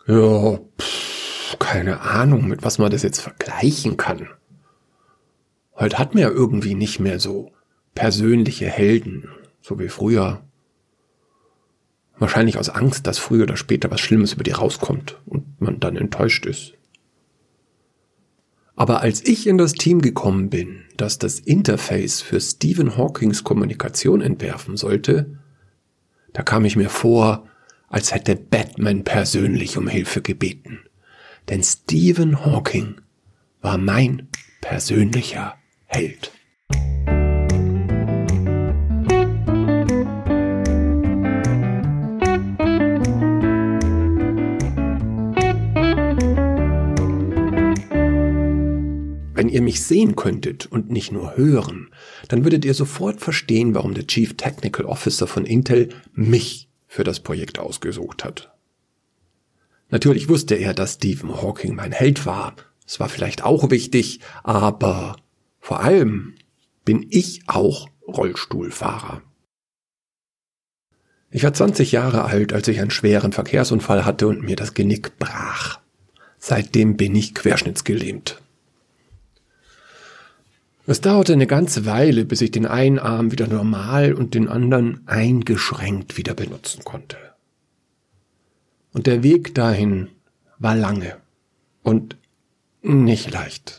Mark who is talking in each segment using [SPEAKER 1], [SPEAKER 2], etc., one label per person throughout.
[SPEAKER 1] Ja, keine Ahnung, mit was man das jetzt vergleichen kann. Heute hat man ja irgendwie nicht mehr so persönliche Helden, so wie früher. Wahrscheinlich aus Angst, dass früher oder später was Schlimmes über die rauskommt und man dann enttäuscht ist. Aber als ich in das Team gekommen bin, das das Interface für Stephen Hawkings Kommunikation entwerfen sollte, da kam ich mir vor, als hätte Batman persönlich um Hilfe gebeten. Denn Stephen Hawking war mein persönlicher Held. Wenn ihr mich sehen könntet und nicht nur hören, dann würdet ihr sofort verstehen, warum der Chief Technical Officer von Intel mich für das Projekt ausgesucht hat. Natürlich wusste er, dass Stephen Hawking mein Held war. Es war vielleicht auch wichtig, aber vor allem bin ich auch Rollstuhlfahrer. Ich war 20 Jahre alt, als ich einen schweren Verkehrsunfall hatte und mir das Genick brach. Seitdem bin ich querschnittsgelähmt. Es dauerte eine ganze Weile, bis ich den einen Arm wieder normal und den anderen eingeschränkt wieder benutzen konnte. Und der Weg dahin war lange und nicht leicht.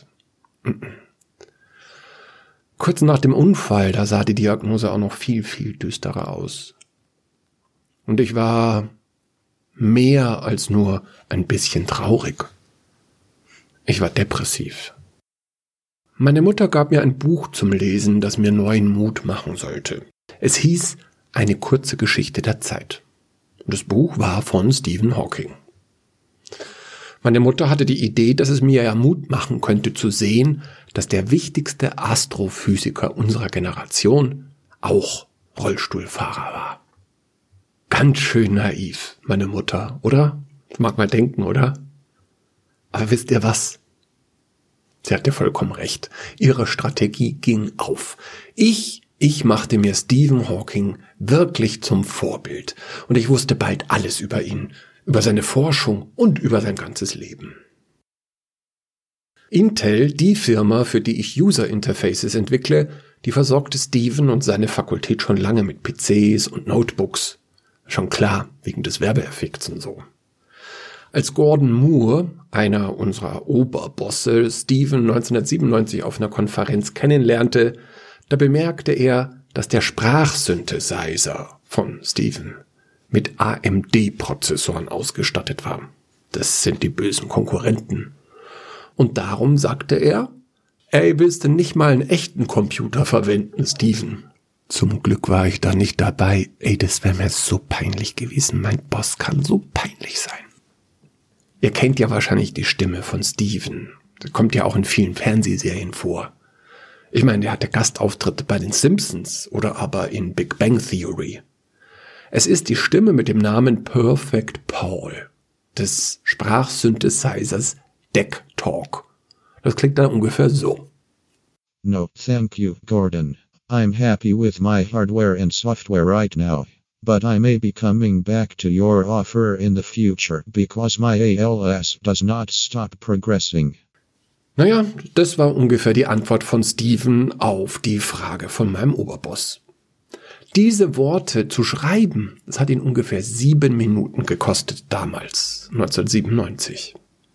[SPEAKER 1] Kurz nach dem Unfall, da sah die Diagnose auch noch viel, viel düsterer aus. Und ich war mehr als nur ein bisschen traurig. Ich war depressiv. Meine Mutter gab mir ein Buch zum Lesen, das mir neuen Mut machen sollte. Es hieß Eine kurze Geschichte der Zeit. Und das Buch war von Stephen Hawking. Meine Mutter hatte die Idee, dass es mir ja Mut machen könnte zu sehen, dass der wichtigste Astrophysiker unserer Generation auch Rollstuhlfahrer war. Ganz schön naiv, meine Mutter, oder? Das mag man denken, oder? Aber wisst ihr was? Sie hatte vollkommen recht. Ihre Strategie ging auf. Ich machte mir Stephen Hawking wirklich zum Vorbild. Und ich wusste bald alles über ihn, über seine Forschung und über sein ganzes Leben. Intel, die Firma, für die ich User Interfaces entwickle, die versorgte Stephen und seine Fakultät schon lange mit PCs und Notebooks. Schon klar, wegen des Werbeeffekts und so. Als Gordon Moore, einer unserer Oberbosse, Stephen 1997 auf einer Konferenz kennenlernte, da bemerkte er, dass der Sprachsynthesizer von Stephen mit AMD-Prozessoren ausgestattet war. Das sind die bösen Konkurrenten. Und darum sagte er, willst du nicht mal einen echten Computer verwenden, Stephen? Zum Glück war ich da nicht dabei. Das wäre mir so peinlich gewesen. Mein Boss kann so peinlich sein. Ihr kennt ja wahrscheinlich die Stimme von Stephen. Das kommt ja auch in vielen Fernsehserien vor. Ich meine, der hatte Gastauftritte bei den Simpsons oder aber in Big Bang Theory. Es ist die Stimme mit dem Namen Perfect Paul des Sprachsynthesizers DEC Talk. Das klingt dann ungefähr so.
[SPEAKER 2] No, thank you, Gordon. I'm happy with my hardware and software right now. But I may be coming back to your offer in the future because my ALS does not stop progressing.
[SPEAKER 1] Naja, das war ungefähr die Antwort von Stephen auf die Frage von meinem Oberboss. Diese Worte zu schreiben, das hat ihn ungefähr 7 Minuten gekostet damals, 1997.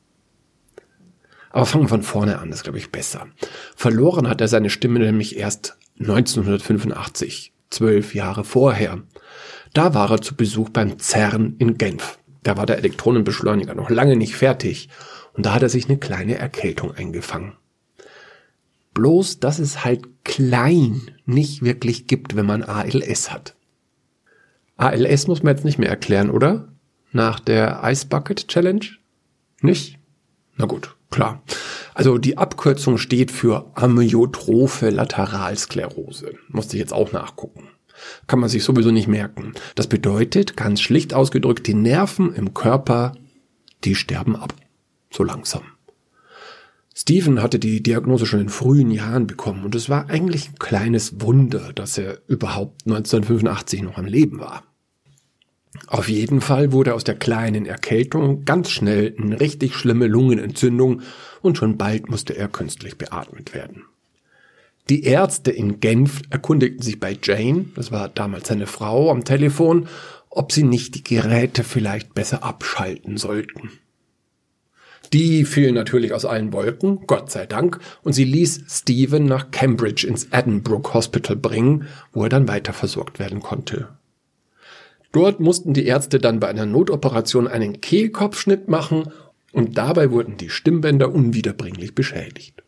[SPEAKER 1] Aber fangen wir von vorne an, das ist, glaube ich, besser. Verloren hat er seine Stimme nämlich erst 1985, 12 Jahre vorher. Da war er zu Besuch beim CERN in Genf. Da war der Elektronenbeschleuniger noch lange nicht fertig und da hat er sich eine kleine Erkältung eingefangen. Bloß, dass es halt klein nicht wirklich gibt, wenn man ALS hat. ALS muss man jetzt nicht mehr erklären, oder? Nach der Ice Bucket Challenge? Nicht? Na gut, klar. Also die Abkürzung steht für Amyotrophe Lateralsklerose. Musste ich jetzt auch nachgucken. Kann man sich sowieso nicht merken. Das bedeutet, ganz schlicht ausgedrückt, die Nerven im Körper, die sterben ab. So langsam. Stephen hatte die Diagnose schon in frühen Jahren bekommen und es war eigentlich ein kleines Wunder, dass er überhaupt 1985 noch am Leben war. Auf jeden Fall wurde aus der kleinen Erkältung ganz schnell eine richtig schlimme Lungenentzündung und schon bald musste er künstlich beatmet werden. Die Ärzte in Genf erkundigten sich bei Jane, das war damals seine Frau, am Telefon, ob sie nicht die Geräte vielleicht besser abschalten sollten. Die fiel natürlich aus allen Wolken, Gott sei Dank, und sie ließ Stephen nach Cambridge ins Addenbrooke Hospital bringen, wo er dann weiter versorgt werden konnte. Dort mussten die Ärzte dann bei einer Notoperation einen Kehlkopfschnitt machen und dabei wurden die Stimmbänder unwiederbringlich beschädigt.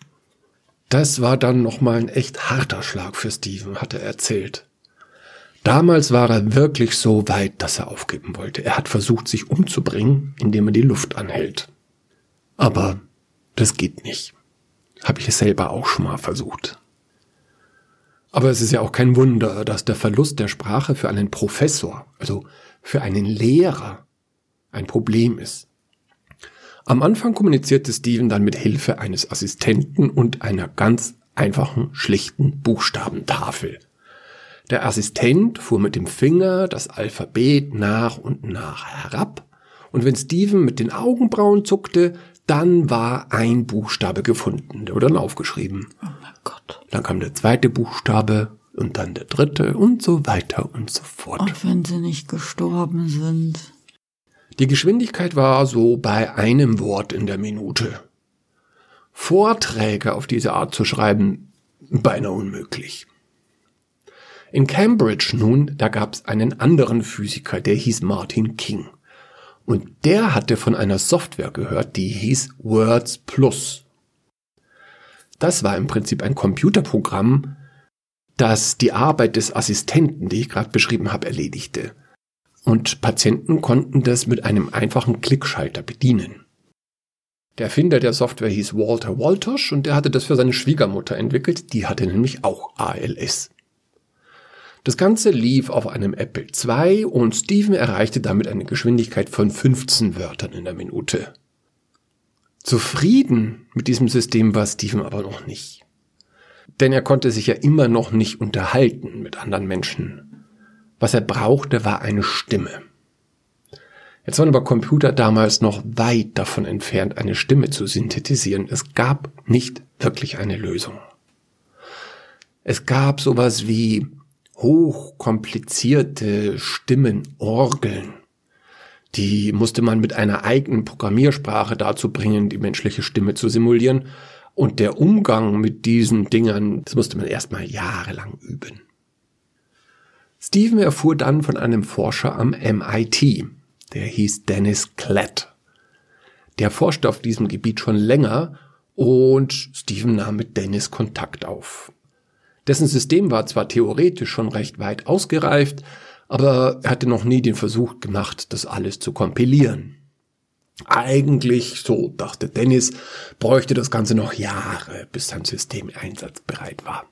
[SPEAKER 1] Das war dann nochmal ein echt harter Schlag für Stephen, hat er erzählt. Damals war er wirklich so weit, dass er aufgeben wollte. Er hat versucht, sich umzubringen, indem er die Luft anhält. Aber das geht nicht. Habe ich es selber auch schon mal versucht. Aber es ist ja auch kein Wunder, dass der Verlust der Sprache für einen Professor, also für einen Lehrer, ein Problem ist. Am Anfang kommunizierte Stephen dann mit Hilfe eines Assistenten und einer ganz einfachen, schlichten Buchstabentafel. Der Assistent fuhr mit dem Finger das Alphabet nach und nach herab, und wenn Stephen mit den Augenbrauen zuckte, dann war ein Buchstabe gefunden, der wurde dann aufgeschrieben.
[SPEAKER 3] Oh mein Gott.
[SPEAKER 1] Dann kam der zweite Buchstabe und dann der dritte und so weiter und so fort.
[SPEAKER 3] Und wenn sie nicht gestorben sind?
[SPEAKER 1] Die Geschwindigkeit war so bei einem Wort in der Minute. Vorträge auf diese Art zu schreiben, beinahe unmöglich. In Cambridge nun, da gab es einen anderen Physiker, der hieß Martin King. Und der hatte von einer Software gehört, die hieß Words Plus. Das war im Prinzip ein Computerprogramm, das die Arbeit des Assistenten, die ich gerade beschrieben habe, erledigte. Und Patienten konnten das mit einem einfachen Klickschalter bedienen. Der Erfinder der Software hieß Walter Woltosz und der hatte das für seine Schwiegermutter entwickelt, die hatte nämlich auch ALS. Das Ganze lief auf einem Apple II und Stephen erreichte damit eine Geschwindigkeit von 15 Wörtern in der Minute. Zufrieden mit diesem System war Stephen aber noch nicht. Denn er konnte sich ja immer noch nicht unterhalten mit anderen Menschen. Was er brauchte, war eine Stimme. Jetzt waren aber Computer damals noch weit davon entfernt, eine Stimme zu synthetisieren. Es gab nicht wirklich eine Lösung. Es gab sowas wie hochkomplizierte Stimmenorgeln. Die musste man mit einer eigenen Programmiersprache dazu bringen, die menschliche Stimme zu simulieren. Und der Umgang mit diesen Dingern, das musste man erstmal jahrelang üben. Stephen erfuhr dann von einem Forscher am MIT, der hieß Dennis Klett. Der forschte auf diesem Gebiet schon länger und Stephen nahm mit Dennis Kontakt auf. Dessen System war zwar theoretisch schon recht weit ausgereift, aber er hatte noch nie den Versuch gemacht, das alles zu kompilieren. Eigentlich, so dachte Dennis, bräuchte das Ganze noch Jahre, bis sein System einsatzbereit war.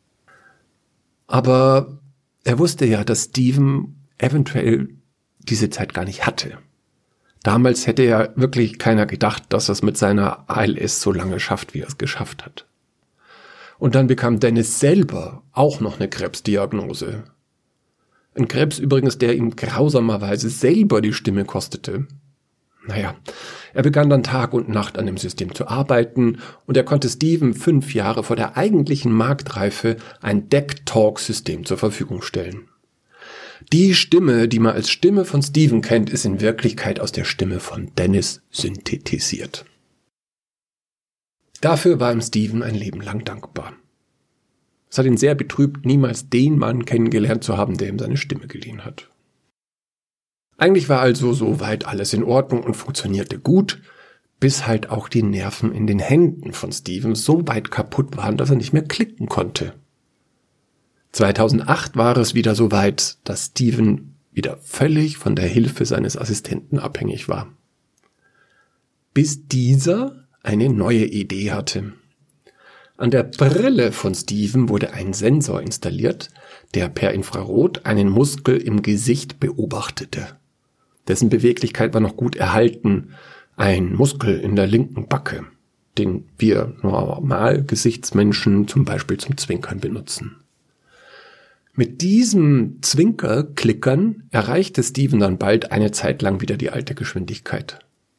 [SPEAKER 1] Aber er wusste ja, dass Stephen eventuell diese Zeit gar nicht hatte. Damals hätte ja wirklich keiner gedacht, dass er es mit seiner ALS so lange schafft, wie er es geschafft hat. Und dann bekam Dennis selber auch noch eine Krebsdiagnose. Ein Krebs übrigens, der ihm grausamerweise selber die Stimme kostete. Naja, er begann dann Tag und Nacht an dem System zu arbeiten und er konnte Stephen 5 Jahre vor der eigentlichen Marktreife ein DEC-Talk-System zur Verfügung stellen. Die Stimme, die man als Stimme von Stephen kennt, ist in Wirklichkeit aus der Stimme von Dennis synthetisiert. Dafür war ihm Stephen ein Leben lang dankbar. Es hat ihn sehr betrübt, niemals den Mann kennengelernt zu haben, der ihm seine Stimme geliehen hat. Eigentlich war also soweit alles in Ordnung und funktionierte gut, bis halt auch die Nerven in den Händen von Stephen so weit kaputt waren, dass er nicht mehr klicken konnte. 2008 war es wieder so weit, dass Stephen wieder völlig von der Hilfe seines Assistenten abhängig war. Bis dieser eine neue Idee hatte. An der Brille von Stephen wurde ein Sensor installiert, der per Infrarot einen Muskel im Gesicht beobachtete. Dessen Beweglichkeit war noch gut erhalten, ein Muskel in der linken Backe, den wir normal Gesichtsmenschen zum Beispiel zum Zwinkern benutzen. Mit diesem Zwinker-Klickern erreichte Steven dann bald eine Zeit lang wieder die alte Geschwindigkeit.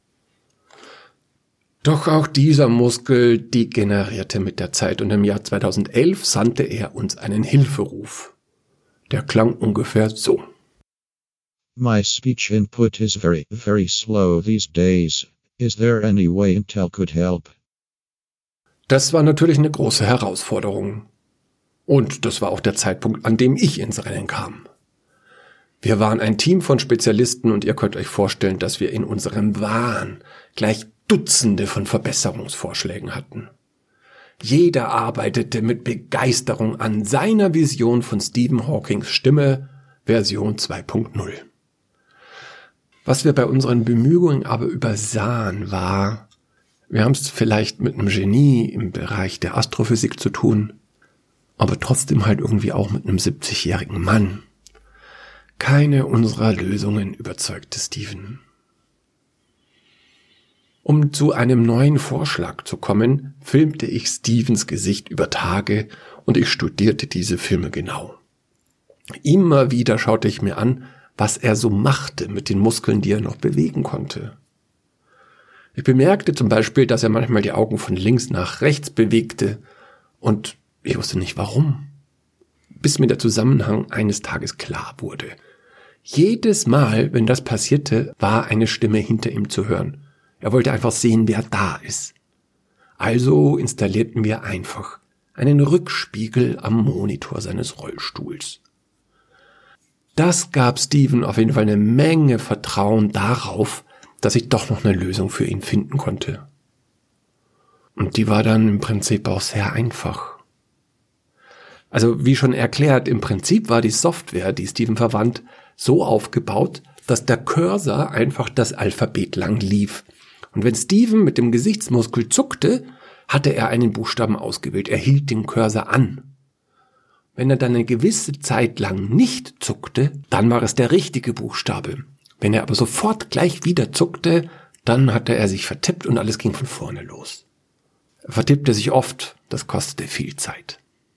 [SPEAKER 1] Doch auch dieser Muskel degenerierte mit der Zeit und im Jahr 2011 sandte er uns einen Hilferuf. Der klang ungefähr so.
[SPEAKER 2] My speech input is very, very slow these days. Is there any way Intel could help?
[SPEAKER 1] Das war natürlich eine große Herausforderung. Und das war auch der Zeitpunkt, an dem ich ins Rennen kam. Wir waren ein Team von Spezialisten und ihr könnt euch vorstellen, dass wir in unserem Wahn gleich Dutzende von Verbesserungsvorschlägen hatten. Jeder arbeitete mit Begeisterung an seiner Vision von Stephen Hawkings Stimme, Version 2.0. Was wir bei unseren Bemühungen aber übersahen war, wir haben es vielleicht mit einem Genie im Bereich der Astrophysik zu tun, aber trotzdem halt irgendwie auch mit einem 70-jährigen Mann. Keine unserer Lösungen überzeugte Steven. Um zu einem neuen Vorschlag zu kommen, filmte ich Stevens Gesicht über Tage und ich studierte diese Filme genau. Immer wieder schaute ich mir an, was er so machte mit den Muskeln, die er noch bewegen konnte. Ich bemerkte zum Beispiel, dass er manchmal die Augen von links nach rechts bewegte und ich wusste nicht warum, bis mir der Zusammenhang eines Tages klar wurde. Jedes Mal, wenn das passierte, war eine Stimme hinter ihm zu hören. Er wollte einfach sehen, wer da ist. Also installierten wir einfach einen Rückspiegel am Monitor seines Rollstuhls. Das gab Steven auf jeden Fall eine Menge Vertrauen darauf, dass ich doch noch eine Lösung für ihn finden konnte. Und die war dann im Prinzip auch sehr einfach. Also wie schon erklärt, im Prinzip war die Software, die Steven verwandt, so aufgebaut, dass der Cursor einfach das Alphabet lang lief. Und wenn Steven mit dem Gesichtsmuskel zuckte, hatte er einen Buchstaben ausgewählt. Er hielt den Cursor an. Wenn er dann eine gewisse Zeit lang nicht zuckte, dann war es der richtige Buchstabe. Wenn er aber sofort gleich wieder zuckte, dann hatte er sich vertippt und alles ging von vorne los. Er vertippte sich oft, das kostete viel Zeit.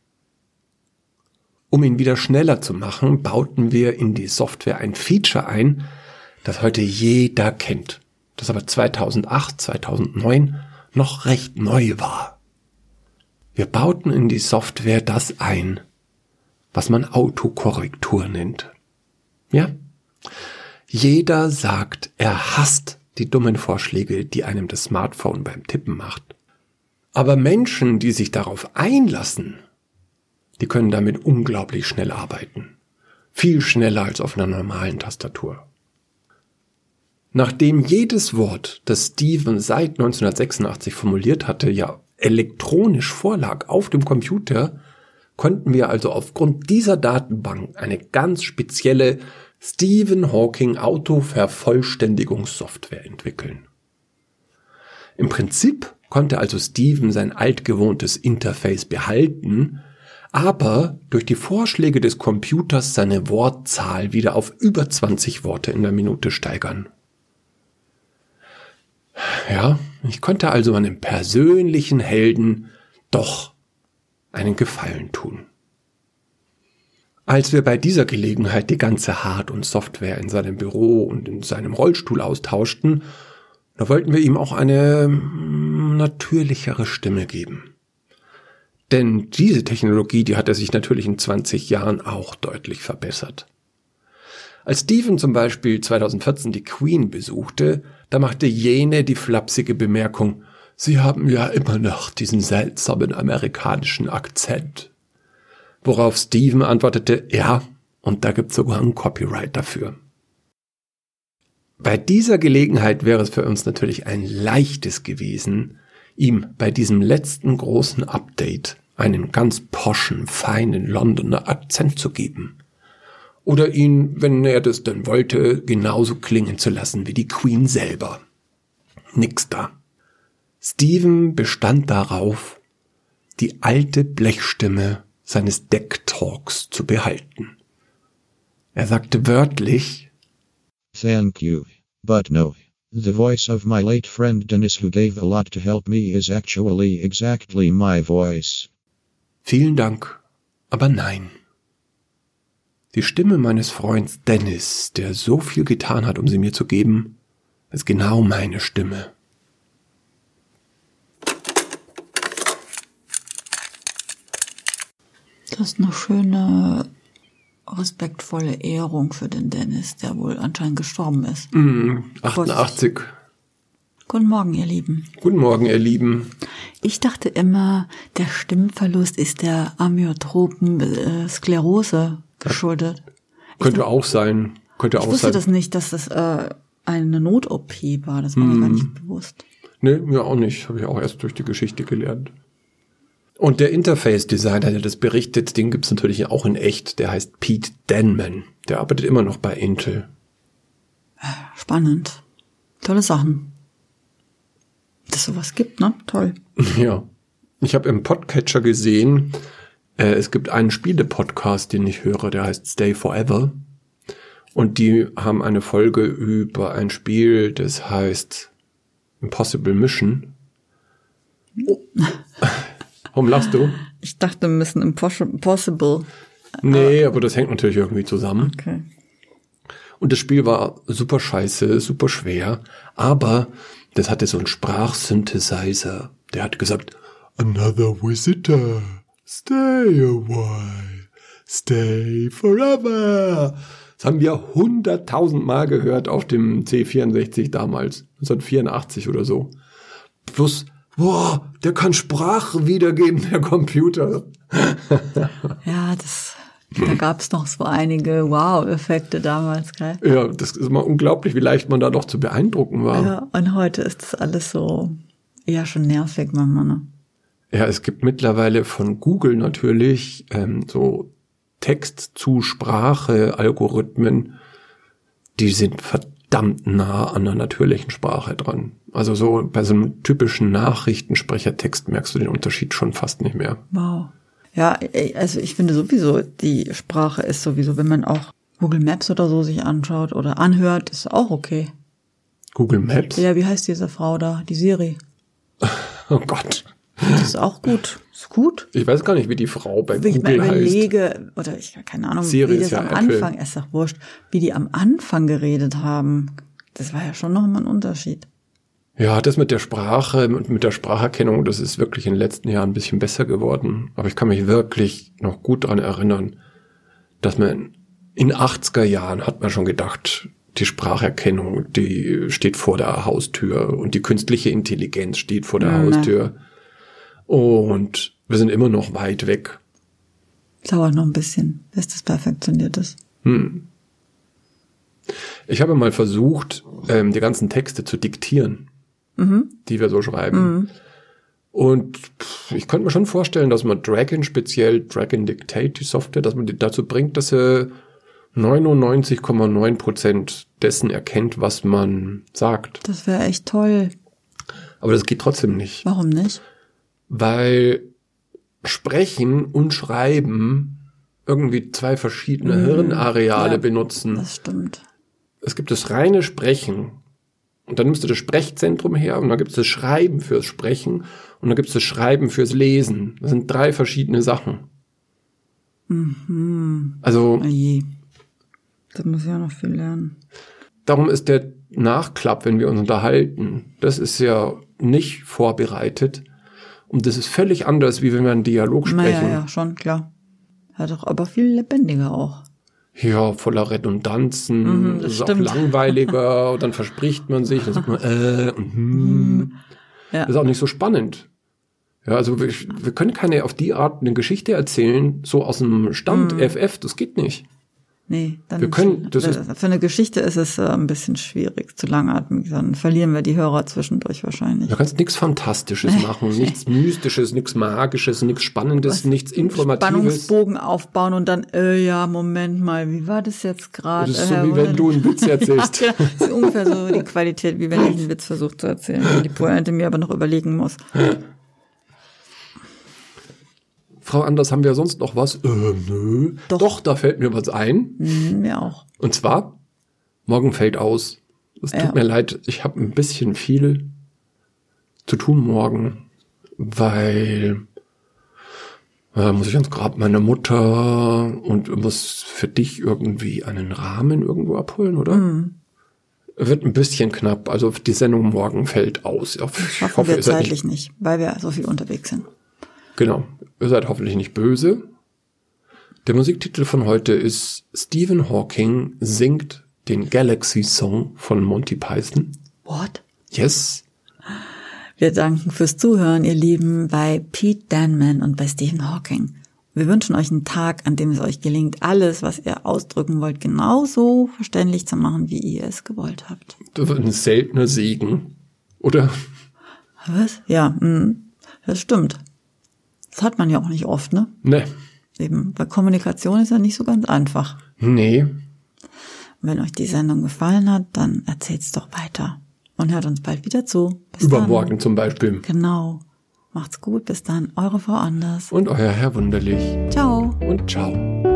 [SPEAKER 1] Um ihn wieder schneller zu machen, bauten wir in die Software ein Feature ein, das heute jeder kennt, das aber 2008, 2009 noch recht neu war. Wir bauten in die Software das ein, was man Autokorrektur nennt. Ja? Jeder sagt, er hasst die dummen Vorschläge, die einem das Smartphone beim Tippen macht. Aber Menschen, die sich darauf einlassen, die können damit unglaublich schnell arbeiten. Viel schneller als auf einer normalen Tastatur. Nachdem jedes Wort, das Steven seit 1986 formuliert hatte, ja elektronisch vorlag auf dem Computer, konnten wir also aufgrund dieser Datenbank eine ganz spezielle Stephen Hawking Autovervollständigungssoftware entwickeln. Im Prinzip konnte also Steven sein altgewohntes Interface behalten, aber durch die Vorschläge des Computers seine Wortzahl wieder auf über 20 Worte in der Minute steigern. Ja, ich konnte also einem persönlichen Helden doch einen Gefallen tun. Als wir bei dieser Gelegenheit die ganze Hard- und Software in seinem Büro und in seinem Rollstuhl austauschten, da wollten wir ihm auch eine natürlichere Stimme geben. Denn diese Technologie, die hatte sich natürlich in 20 Jahren auch deutlich verbessert. Als Steven zum Beispiel 2014 die Queen besuchte, da machte jene die flapsige Bemerkung, Sie haben ja immer noch diesen seltsamen amerikanischen Akzent. Worauf Steven antwortete, ja, und da gibt's sogar ein Copyright dafür. Bei dieser Gelegenheit wäre es für uns natürlich ein leichtes gewesen, ihm bei diesem letzten großen Update einen ganz poschen, feinen Londoner Akzent zu geben. Oder ihn, wenn er das denn wollte, genauso klingen zu lassen wie die Queen selber. Nix da. Steven bestand darauf, die alte Blechstimme seines Deck-Talks zu behalten. Er sagte wörtlich,
[SPEAKER 2] Thank you, but no. The voice of my late friend Dennis, who gave a lot to help me, is actually exactly my voice.
[SPEAKER 1] Vielen Dank, aber nein. Die Stimme meines Freunds Dennis, der so viel getan hat, um sie mir zu geben, ist genau meine Stimme.
[SPEAKER 3] Das ist eine schöne, respektvolle Ehrung für den Dennis, der wohl anscheinend gestorben ist.
[SPEAKER 1] 88.
[SPEAKER 3] Guten Morgen, ihr Lieben.
[SPEAKER 1] Guten Morgen, ihr Lieben.
[SPEAKER 3] Ich dachte immer, der Stimmverlust ist der amyotropen Sklerose geschuldet.
[SPEAKER 1] Könnte auch sein.
[SPEAKER 3] Ich wusste das nicht, dass das eine Not-OP war. Das war mir gar nicht bewusst.
[SPEAKER 1] Nee, mir auch nicht. Habe ich auch erst durch die Geschichte gelernt. Und der Interface-Designer, der das berichtet, den gibt's natürlich auch in echt. Der heißt Pete Denman. Der arbeitet immer noch bei Intel.
[SPEAKER 3] Spannend. Tolle Sachen. Dass sowas gibt, ne? Toll.
[SPEAKER 1] Ja. Ich habe im Podcatcher gesehen, es gibt einen Spiele-Podcast, den ich höre, der heißt Stay Forever. Und die haben eine Folge über ein Spiel, das heißt Impossible Mission. Oh. Warum lachst du?
[SPEAKER 3] Ich dachte Mission Impossible.
[SPEAKER 1] Nee, aber das hängt natürlich irgendwie zusammen.
[SPEAKER 3] Okay.
[SPEAKER 1] Und das Spiel war super scheiße, super schwer, aber das hatte so einen Sprachsynthesizer. Der hat gesagt, another visitor, stay a while, stay forever. Das haben wir 100.000 Mal gehört auf dem C64 damals, 1984 oder so. Plus, boah, der kann Sprache wiedergeben, der Computer.
[SPEAKER 3] Ja, da gab's noch so einige Wow-Effekte damals, gell?
[SPEAKER 1] Ja, das ist mal unglaublich, wie leicht man da doch zu beeindrucken war.
[SPEAKER 3] Ja, und heute ist das alles so eher schon nervig manchmal, ne?
[SPEAKER 1] Ja, es gibt mittlerweile von Google natürlich so Text-zu-Sprache-Algorithmen, die sind verdammt nah an der natürlichen Sprache dran. Also so bei so einem typischen Nachrichtensprechertext merkst du den Unterschied schon fast nicht mehr.
[SPEAKER 3] Wow. Ja, also ich finde sowieso, die Sprache ist sowieso, wenn man auch Google Maps oder so sich anschaut oder anhört, ist auch okay.
[SPEAKER 1] Google Maps?
[SPEAKER 3] Ja, wie heißt diese Frau da? Die Siri.
[SPEAKER 1] Oh Gott.
[SPEAKER 3] Das ist auch gut. Ist gut.
[SPEAKER 1] Ich weiß gar nicht, wie die Frau bei
[SPEAKER 3] Wenn
[SPEAKER 1] Google
[SPEAKER 3] ich mal
[SPEAKER 1] heißt.
[SPEAKER 3] überlege, oder ich keine Ahnung,
[SPEAKER 1] Siri
[SPEAKER 3] wie
[SPEAKER 1] ist
[SPEAKER 3] das
[SPEAKER 1] ja
[SPEAKER 3] am
[SPEAKER 1] Apple.
[SPEAKER 3] Anfang, ist doch wurscht, wie die am Anfang geredet haben. Das war ja schon nochmal ein Unterschied.
[SPEAKER 1] Ja, das mit der Sprache und mit der Spracherkennung, das ist wirklich in den letzten Jahren ein bisschen besser geworden. Aber ich kann mich wirklich noch gut daran erinnern, dass man in 80er Jahren hat man schon gedacht, die Spracherkennung, die steht vor der Haustür und die künstliche Intelligenz steht vor der Haustür. Und wir sind immer noch weit weg.
[SPEAKER 3] Dauert noch ein bisschen, bis das perfektioniert ist.
[SPEAKER 1] Ich habe mal versucht, die ganzen Texte zu diktieren, die wir so schreiben. Und ich könnte mir schon vorstellen, dass man speziell Dragon Dictate, die Software, dass man die dazu bringt, dass sie 99,9% dessen erkennt, was man sagt.
[SPEAKER 3] Das wäre echt toll.
[SPEAKER 1] Aber das geht trotzdem nicht.
[SPEAKER 3] Warum nicht?
[SPEAKER 1] Weil Sprechen und Schreiben irgendwie zwei verschiedene Hirnareale benutzen.
[SPEAKER 3] Das stimmt.
[SPEAKER 1] Es gibt das reine Sprechen. Und dann nimmst du das Sprechzentrum her und dann gibt es das Schreiben fürs Sprechen und dann gibt es das Schreiben fürs Lesen. Das sind 3 verschiedene Sachen. Also,
[SPEAKER 3] Oh je. Da muss ich ja noch viel lernen.
[SPEAKER 1] darum ist der Nachklapp, wenn wir uns unterhalten, das ist ja nicht vorbereitet. Und das ist völlig anders, wie wenn wir einen Dialog sprechen.
[SPEAKER 3] Ja, schon, klar. Ja, doch, aber viel lebendiger auch.
[SPEAKER 1] Ja, voller Redundanzen, das ist
[SPEAKER 3] stimmt.
[SPEAKER 1] auch langweiliger, und dann verspricht man sich, dann sagt man und
[SPEAKER 3] Ja.
[SPEAKER 1] Das ist auch nicht so spannend. Ja, also wir können keine auf die Art eine Geschichte erzählen, so aus dem Stand FF, das geht nicht.
[SPEAKER 3] Nee, dann
[SPEAKER 1] Wir können- das ist-
[SPEAKER 3] für eine Geschichte ist es ein bisschen schwierig, zu langatmig. Dann verlieren wir die Hörer zwischendurch wahrscheinlich.
[SPEAKER 1] Du kannst nichts Fantastisches machen, nichts Mystisches, nichts Magisches, nichts Spannendes, nichts Informatives.
[SPEAKER 3] Spannungsbogen aufbauen und dann, ja, Moment mal, wie war das jetzt gerade?
[SPEAKER 1] Das ist so, wie wenn du einen Witz erzählst.
[SPEAKER 3] Ja, genau. Das ist ungefähr so die Qualität, wie wenn ich einen Witz versuche zu erzählen und die Pointe mir aber noch überlegen muss.
[SPEAKER 1] Frau Anders, haben wir sonst noch was? Nö. Doch, da fällt mir was ein.
[SPEAKER 3] Mir auch.
[SPEAKER 1] Und zwar, morgen fällt aus. Es tut
[SPEAKER 3] Ja.
[SPEAKER 1] mir leid, ich habe ein bisschen viel zu tun morgen, weil Muss ich ans Grab meiner Mutter und muss für dich irgendwie einen Rahmen irgendwo abholen, oder? Wird ein bisschen knapp. Also die Sendung morgen fällt aus. Ich
[SPEAKER 3] hoffe, wir zeitlich nicht, weil wir so viel unterwegs sind.
[SPEAKER 1] Genau. Ihr seid hoffentlich nicht böse. Der Musiktitel von heute ist Stephen Hawking singt den Galaxy Song von Monty Python.
[SPEAKER 3] What?
[SPEAKER 1] Yes.
[SPEAKER 3] Wir danken fürs Zuhören, ihr Lieben, bei Pete Danman und bei Stephen Hawking. Wir wünschen euch einen Tag, an dem es euch gelingt, alles, was ihr ausdrücken wollt, genauso verständlich zu machen, wie ihr es gewollt habt.
[SPEAKER 1] Das wird ein seltener Segen, oder?
[SPEAKER 3] Was? Ja, das stimmt. Das hat man ja auch nicht oft, ne?
[SPEAKER 1] Ne.
[SPEAKER 3] Eben, weil Kommunikation ist ja nicht so ganz einfach.
[SPEAKER 1] Nee.
[SPEAKER 3] Und wenn euch die Sendung gefallen hat, dann erzählt's doch weiter. Und hört uns bald wieder zu.
[SPEAKER 1] Bis übermorgen dann. Zum Beispiel.
[SPEAKER 3] Genau. Macht's gut. Bis dann. Eure Frau Anders.
[SPEAKER 1] Und euer Herr Wunderlich.
[SPEAKER 3] Ciao.
[SPEAKER 1] Und ciao.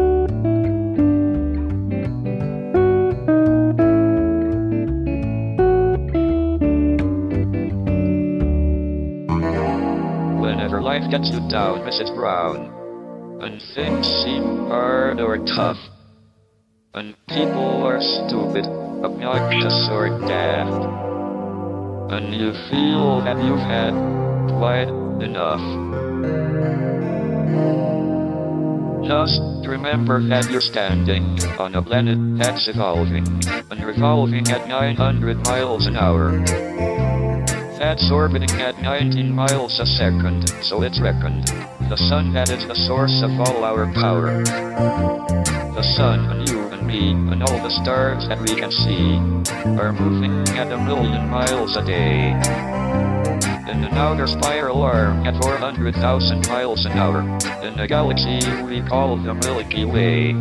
[SPEAKER 4] Whenever life gets you down, Mrs. Brown, and things seem hard or tough, and people are stupid, obnoxious or daft, and you feel that you've had quite enough. Just remember that you're standing on a planet that's evolving and revolving at 900 miles an hour. That's orbiting at 19 miles a second, so it's reckoned. The sun that is the source of all our power. The sun and you and me and all the stars that we can see are moving at 1,000,000 miles a day. In an outer spiral arm at 400,000 miles an hour, in a galaxy we call the Milky Way.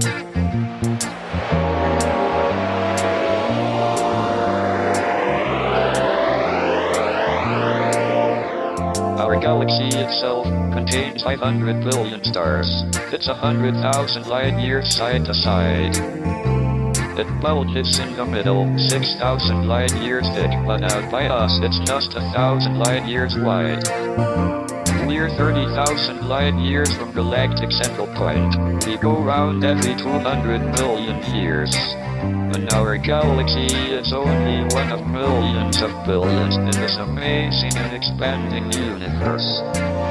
[SPEAKER 4] Our galaxy itself contains 500 billion stars. It's 100,000 light years side to side. It bulges in the middle, 6,000 light years thick, but out by us it's just 1,000 light years wide. We're 30,000 light years from galactic central point. We go round every 200 million years. And our galaxy is only one of millions of billions in this amazing and expanding universe.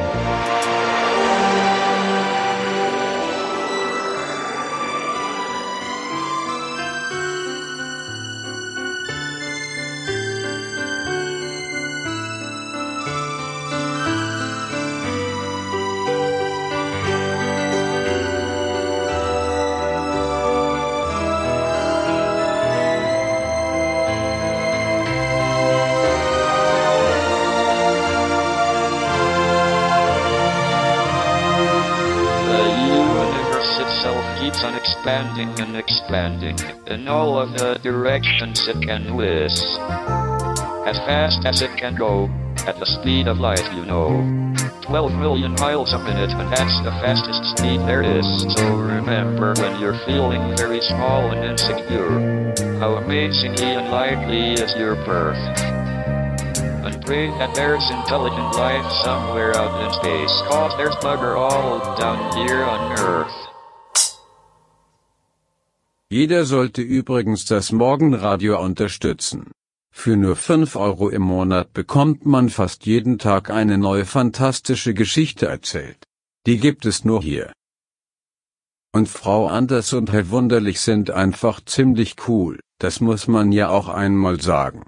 [SPEAKER 4] Keeps on expanding and expanding in all of the directions it can whiz. As fast as it can go, at the speed of light, you know. 12 million miles a minute, and that's the fastest speed there is. So remember, when you're feeling very small and insecure, how amazingly unlikely is your birth. And pray that there's intelligent life somewhere out in space, 'cause there's bugger all down here on Earth.
[SPEAKER 5] Jeder sollte übrigens das Morgenradio unterstützen. Für nur 5 € im Monat bekommt man fast jeden Tag eine neue fantastische Geschichte erzählt. Die gibt es nur hier. Und Frau Anders und Herr Wunderlich sind einfach ziemlich cool, das muss man ja auch einmal sagen.